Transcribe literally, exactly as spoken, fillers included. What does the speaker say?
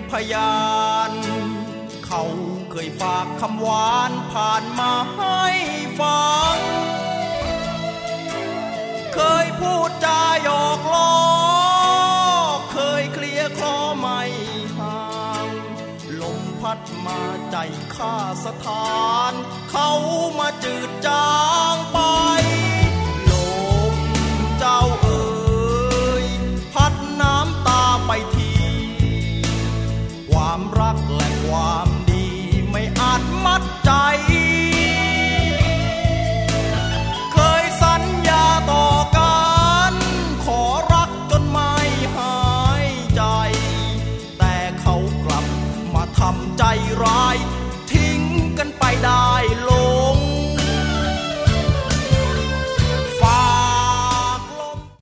พยานเขาเคยฝากคำหวานผ่านมาให้ฟังเคยพูดจาหยอกล้อเคยเคลียร์คลอไม่ห่างลมพัดมาใจข้าสถานเขามาจืดจางไป